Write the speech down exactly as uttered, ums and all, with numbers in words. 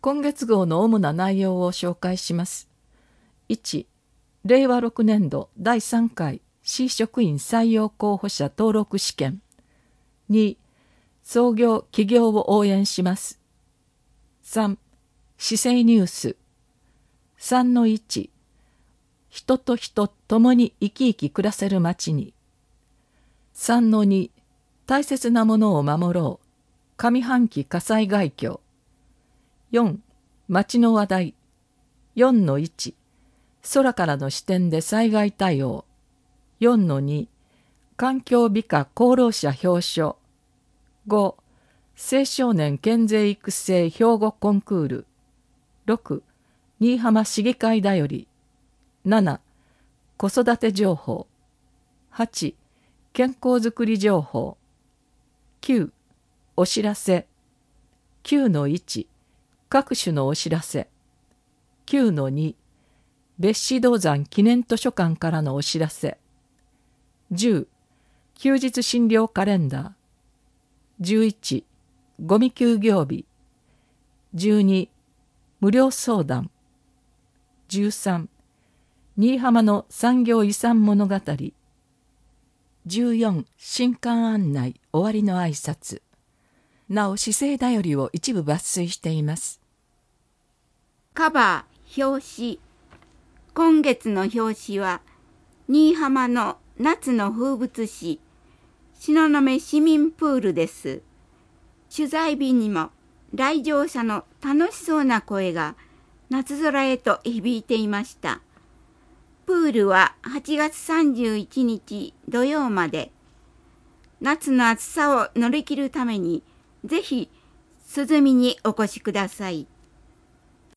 今月号の主な内容を紹介します。いち、れいわろくねんどだいさんかい市職員採用候補者登録試験。に、創業起業を応援します。さん、市政ニュース。さんのいち、人と人ともに生き生き暮らせる街に。さんのに、大切なものを守ろう。上半期火災概況。よん、街の話題。よんのいち、空からの視点で災害対応。よんのに、環境美化功労者表彰。ご、青少年県勢育成兵庫コンクール。ろく、新居浜市議会だより。なな、子育て情報。はち、健康づくり情報。きゅう、お知らせ。きゅうのいち、各種のお知らせ。きゅうのに、別子銅山記念図書館からのお知らせ。じゅう、休日診療カレンダー。じゅういち、ゴミ休業日。じゅうに、無料相談。じゅうさん、新居浜の産業遺産物語。じゅうよん、新刊案内終わりの挨拶。なお、市政だよりを一部抜粋しています。 カバー表紙。今月の表紙は新居浜の夏の風物詩東雲市民プールです。取材日にも来場者の楽しそうな声が夏空へと響いていました。プールははちがつさんじゅういちにち土曜まで。夏の暑さを乗り切るためにぜひ涼みにお越しください。